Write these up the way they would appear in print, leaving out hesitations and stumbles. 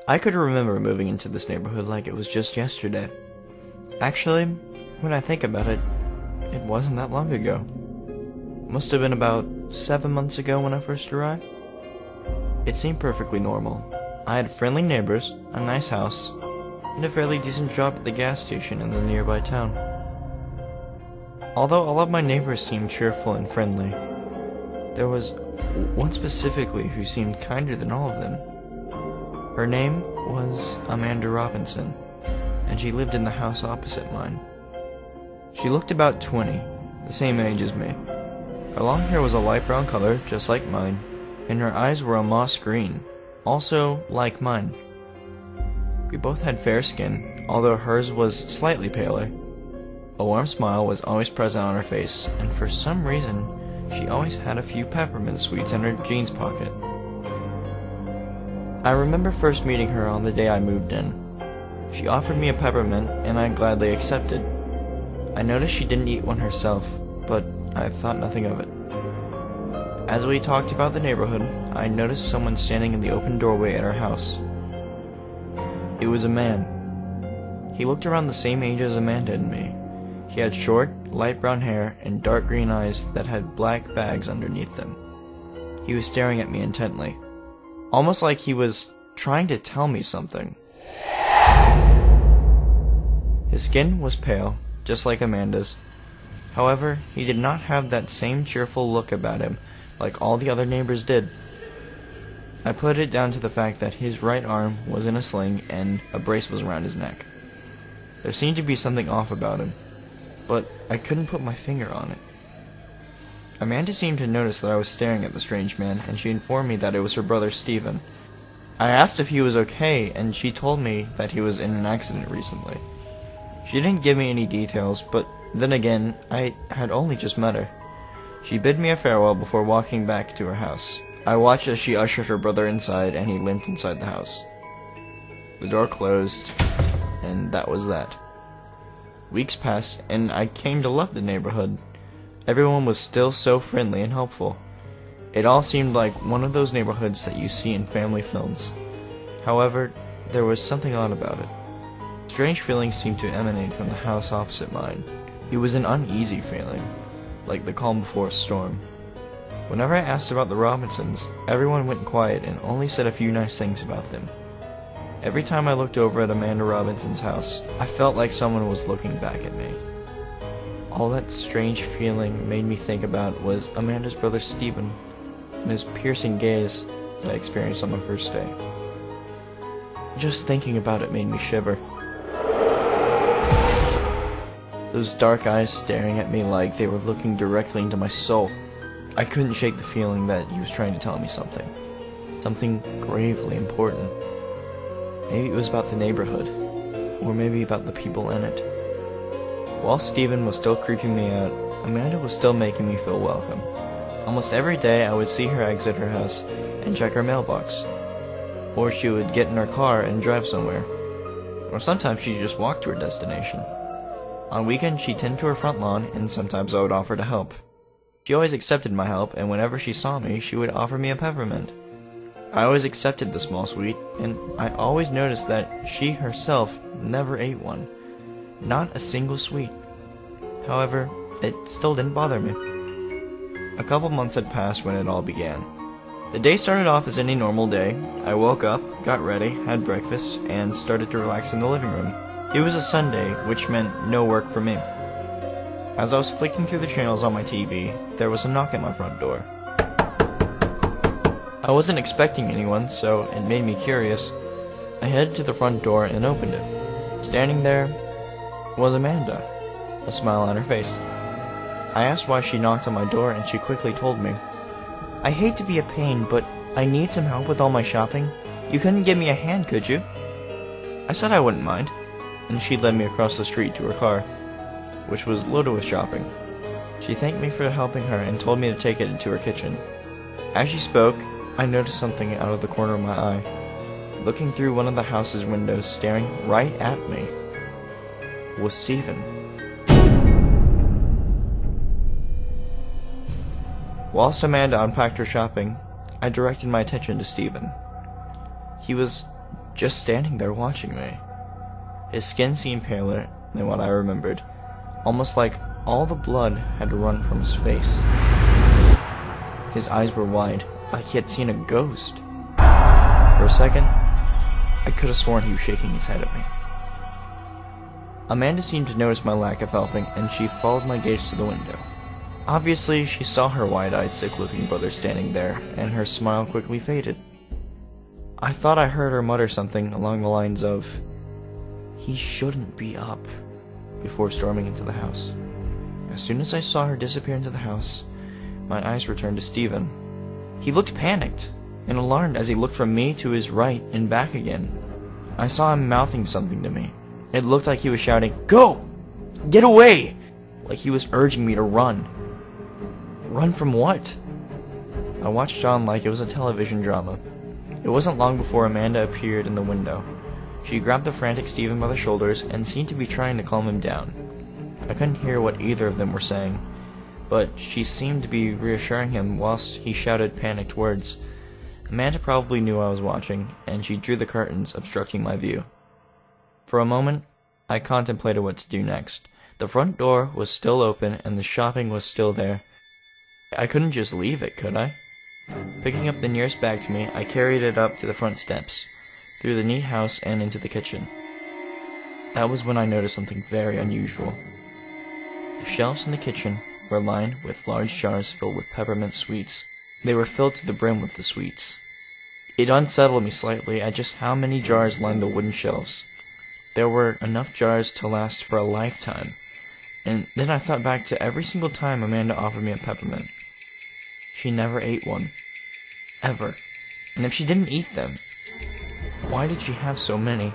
I could remember moving into this neighborhood like it was just yesterday. Actually, when I think about it, it wasn't that long ago. Must have been about 7 months ago when I first arrived. It seemed perfectly normal. I had friendly neighbors, a nice house, and a fairly decent job at the gas station in the nearby town. Although all of my neighbors seemed cheerful and friendly, there was one specifically who seemed kinder than all of them. Her name was Amanda Robinson, and she lived in the house opposite mine. She looked about 20, the same age as me. Her long hair was a light brown color, just like mine, and her eyes were a moss green, also like mine. We both had fair skin, although hers was slightly paler. A warm smile was always present on her face, and for some reason, she always had a few peppermint sweets in her jeans pocket. I remember first meeting her on the day I moved in. She offered me a peppermint, and I gladly accepted. I noticed she didn't eat one herself, but I thought nothing of it. As we talked about the neighborhood, I noticed someone standing in the open doorway at our house. It was a man. He looked around the same age as Amanda and me. He had short, light brown hair and dark green eyes that had black bags underneath them. He was staring at me intently, almost like he was trying to tell me something. His skin was pale, just like Amanda's. However, he did not have that same cheerful look about him like all the other neighbors did. I put it down to the fact that his right arm was in a sling and a brace was around his neck. There seemed to be something off about him, but I couldn't put my finger on it. Amanda seemed to notice that I was staring at the strange man, and she informed me that it was her brother Stephen. I asked if he was okay, and she told me that he was in an accident recently. She didn't give me any details, but then again, I had only just met her. She bid me a farewell before walking back to her house. I watched as she ushered her brother inside, and he limped inside the house. The door closed, and that was that. Weeks passed, and I came to love the neighborhood. Everyone was still so friendly and helpful. It all seemed like one of those neighborhoods that you see in family films. However, there was something odd about it. Strange feelings seemed to emanate from the house opposite mine. It was an uneasy feeling, like the calm before a storm. Whenever I asked about the Robinsons, everyone went quiet and only said a few nice things about them. Every time I looked over at Amanda Robinson's house, I felt like someone was looking back at me. All that strange feeling made me think about was Amanda's brother Stephen and his piercing gaze that I experienced on my first day. Just thinking about it made me shiver. Those dark eyes staring at me like they were looking directly into my soul. I couldn't shake the feeling that he was trying to tell me something. Something gravely important. Maybe it was about the neighborhood, or maybe about the people in it. While Stephen was still creeping me out, Amanda was still making me feel welcome. Almost every day I would see her exit her house and check her mailbox. Or she would get in her car and drive somewhere. Or sometimes she'd just walk to her destination. On weekends she'd tend to her front lawn, and sometimes I would offer to help. She always accepted my help, and whenever she saw me, she would offer me a peppermint. I always accepted the small sweet, and I always noticed that she herself never ate one. Not a single sweet. However, it still didn't bother me. A couple months had passed when it all began. The day started off as any normal day. I woke up, got ready, had breakfast, and started to relax in the living room. It was a Sunday, which meant no work for me. As I was flicking through the channels on my TV, there was a knock at my front door. I wasn't expecting anyone, so it made me curious. I headed to the front door and opened it. Standing there was Amanda, a smile on her face. I asked why she knocked on my door, and she quickly told me. "I hate to be a pain, but I need some help with all my shopping. You couldn't give me a hand, could you?" I said I wouldn't mind, and she led me across the street to her car, which was loaded with shopping. She thanked me for helping her and told me to take it into her kitchen. As she spoke, I noticed something out of the corner of my eye. Looking through one of the house's windows, staring right at me, was Stephen. Whilst Amanda unpacked her shopping, I directed my attention to Stephen. He was just standing there watching me. His skin seemed paler than what I remembered, almost like all the blood had run from his face. His eyes were wide, like he had seen a ghost. For a second, I could have sworn he was shaking his head at me. Amanda seemed to notice my lack of helping, and she followed my gaze to the window. Obviously, she saw her wide-eyed, sick-looking brother standing there, and her smile quickly faded. I thought I heard her mutter something along the lines of, "He shouldn't be up," before storming into the house. As soon as I saw her disappear into the house, my eyes returned to Stephen. He looked panicked and alarmed as he looked from me to his right and back again. I saw him mouthing something to me. It looked like he was shouting, "Go! Get away!" Like he was urging me to run. Run from what? I watched on like it was a television drama. It wasn't long before Amanda appeared in the window. She grabbed the frantic Stephen by the shoulders and seemed to be trying to calm him down. I couldn't hear what either of them were saying, but she seemed to be reassuring him whilst he shouted panicked words. Amanda probably knew I was watching, and she drew the curtains, obstructing my view. For a moment, I contemplated what to do next. The front door was still open, and the shopping was still there. I couldn't just leave it, could I? Picking up the nearest bag to me, I carried it up to the front steps, through the neat house and into the kitchen. That was when I noticed something very unusual. The shelves in the kitchen were lined with large jars filled with peppermint sweets. They were filled to the brim with the sweets. It unsettled me slightly at just how many jars lined the wooden shelves. There were enough jars to last for a lifetime. And then I thought back to every single time Amanda offered me a peppermint. She never ate one. Ever. And if she didn't eat them, why did she have so many?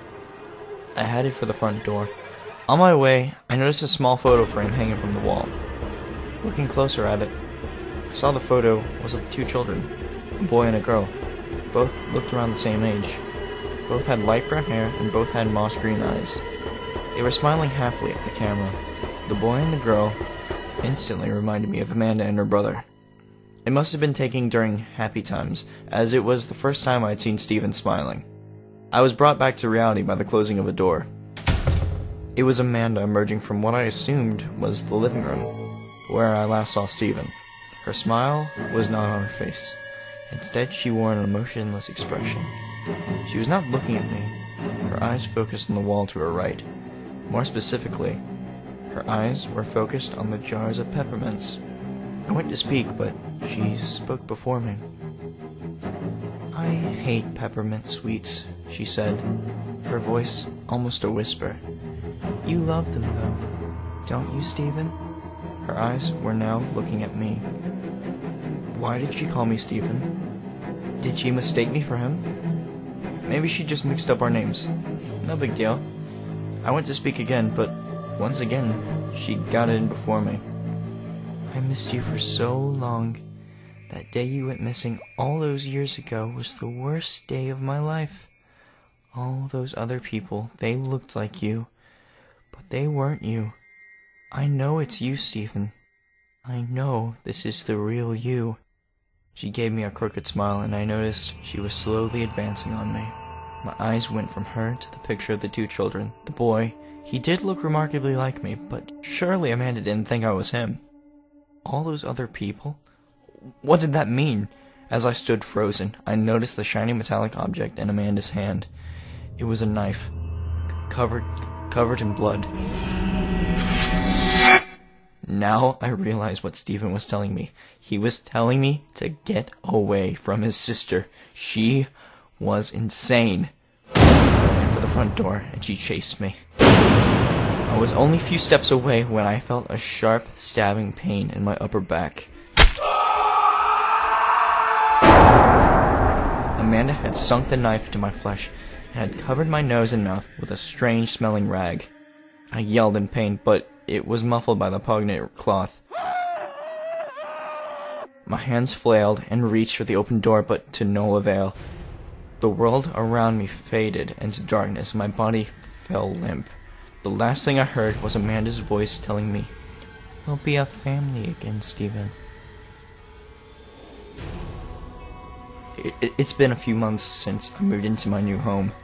I headed for the front door. On my way, I noticed a small photo frame hanging from the wall. Looking closer at it, I saw the photo was of two children, a boy and a girl. Both looked around the same age. Both had light brown hair and both had moss green eyes. They were smiling happily at the camera. The boy and the girl instantly reminded me of Amanda and her brother. It must have been taken during happy times, as it was the first time I had seen Stephen smiling. I was brought back to reality by the closing of a door. It was Amanda emerging from what I assumed was the living room, where I last saw Stephen. Her smile was not on her face. Instead, she wore an emotionless expression. She was not looking at me. Her eyes focused on the wall to her right. More specifically, her eyes were focused on the jars of peppermints. I went to speak, but she spoke before me. "I hate peppermint sweets," she said, her voice almost a whisper. "You love them, though, don't you, Stephen?" Her eyes were now looking at me. Why did she call me Stephen? Did she mistake me for him? Maybe she just mixed up our names. No big deal. I went to speak again, but once again, she got in before me. "I missed you for so long. That day you went missing all those years ago was the worst day of my life. All those other people, they looked like you, but they weren't you. I know it's you, Stephen. I know this is the real you." She gave me a crooked smile, and I noticed she was slowly advancing on me. My eyes went from her to the picture of the two children. The boy, he did look remarkably like me, but surely Amanda didn't think I was him. All those other people? What did that mean? As I stood frozen, I noticed the shiny metallic object in Amanda's hand. It was a knife, covered in blood. Now I realized what Stephen was telling me. He was telling me to get away from his sister. She was insane. I ran for the front door, and she chased me. I was only a few steps away when I felt a sharp, stabbing pain in my upper back. Amanda had sunk the knife to my flesh and had covered my nose and mouth with a strange-smelling rag. I yelled in pain, but it was muffled by the pungent cloth. My hands flailed and reached for the open door, but to no avail. The world around me faded into darkness, and my body fell limp. The last thing I heard was Amanda's voice telling me, "We'll be a family again, Stephen." It's been a few months since I moved into my new home.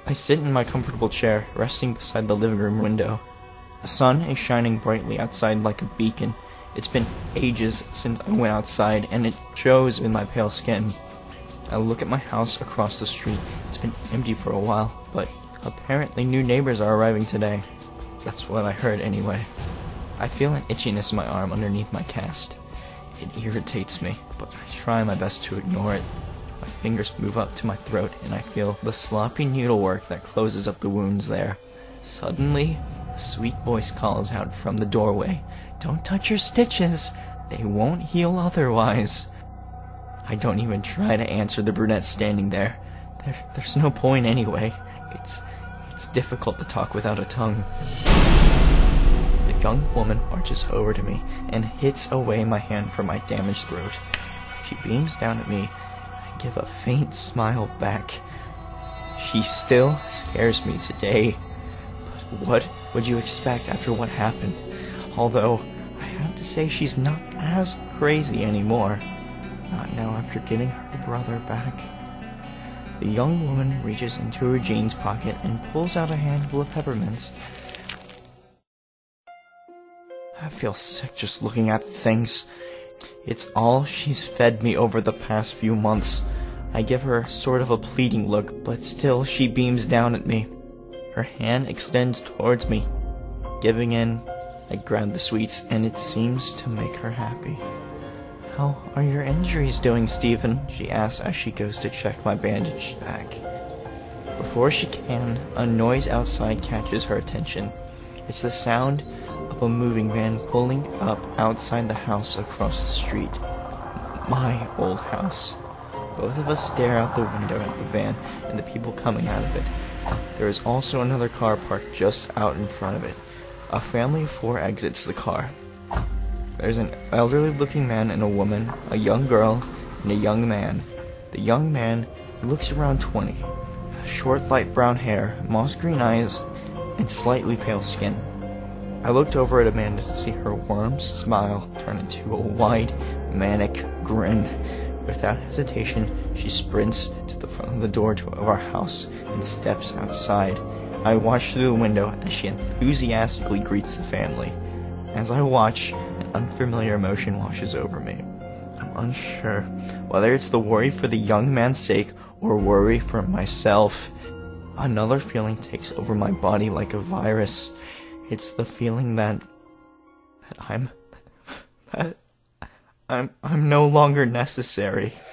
I sit in my comfortable chair, resting beside the living room window. The sun is shining brightly outside like a beacon. It's been ages since I went outside, and it shows in my pale skin. I look at my house across the street. It's been empty for a while, but apparently new neighbors are arriving today. That's what I heard anyway. I feel an itchiness in my arm underneath my cast. It irritates me, but I try my best to ignore it. My fingers move up to my throat, and I feel the sloppy needlework that closes up the wounds there. Suddenly, a sweet voice calls out from the doorway, "Don't touch your stitches! They won't heal otherwise." I don't even try to answer the brunette standing there. There's no point anyway. It's difficult to talk without a tongue. The young woman marches over to me and hits away my hand from my damaged throat. She beams down at me. I give a faint smile back. She still scares me today. But what would you expect after what happened? Although, I have to say she's not as crazy anymore. Not now after getting her brother back. The young woman reaches into her jeans pocket and pulls out a handful of peppermints. I feel sick just looking at the things. It's all she's fed me over the past few months. I give her sort of a pleading look, but still she beams down at me. Her hand extends towards me. Giving in, I grab the sweets, and it seems to make her happy. "How are your injuries doing, Stephen?" she asks as she goes to check my bandaged back. Before she can, a noise outside catches her attention. It's the sound of a moving van pulling up outside the house across the street. My old house. Both of us stare out the window at the van and the people coming out of it. There is also another car parked just out in front of it. A family of 4 exits the car. There's an elderly-looking man and a woman, a young girl, and a young man. The young man, he looks around 20. Short, light brown hair, moss-green eyes, and slightly pale skin. I looked over at Amanda to see her warm smile turn into a wide, manic grin. Without hesitation, she sprints to the front of the door of our house and steps outside. I watch through the window as she enthusiastically greets the family. As I watch, an unfamiliar emotion washes over me. I'm unsure whether it's the worry for the young man's sake or worry for myself. Another feeling takes over my body like a virus. It's the feeling that I'm no longer necessary.